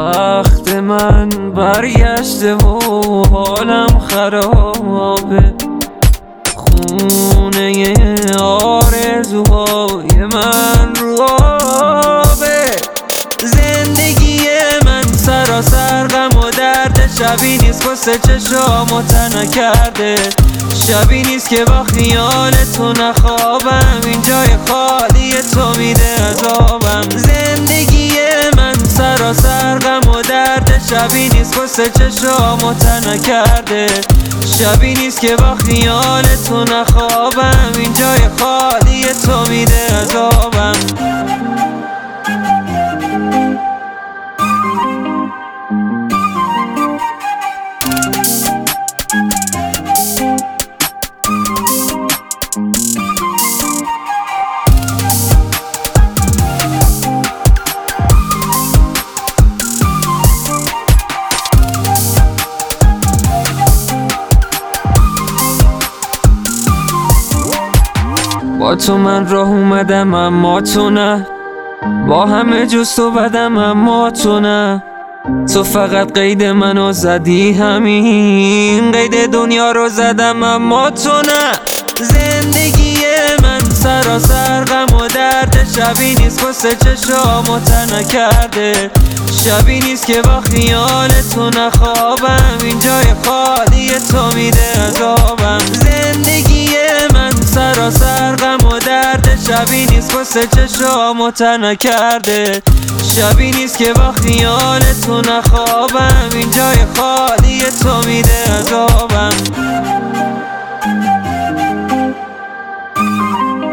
وقت من برگشته و حالم خرابه، خونه آرزوهای من رو آبه. زندگی من سراسر غم و درد، شبی نیست واسه چشامو تنها کرده، شبی نیست که با خیال تو نخوابم، این جای خالی تو میده عذابم. زندگی من سراسر غم و درد، شبی نیست واسه چشامو تنها کرده، شبی نیست که با خیال تو نخوابم، این جای خالی تو میده عذابم. با تو من راه اومدم اما تو نه، با همه جز تو بدم اما تو نه. تو فقط قید منو زدی، همین قید دنیا رو زدم اما تو نه. زندگی من سراسر غم و درد، شبی نیست واسه چشامو تنها کرده، شبی نیست که با خیال تو نخوابم، این جای خالی تو میده عذابم. زندگی من سراسر غم و درد، شبی نیست واسه چشامو تنها کرده، شبی نیست که با خیال تو نخوابم، این جای خالی تو میده عذابم.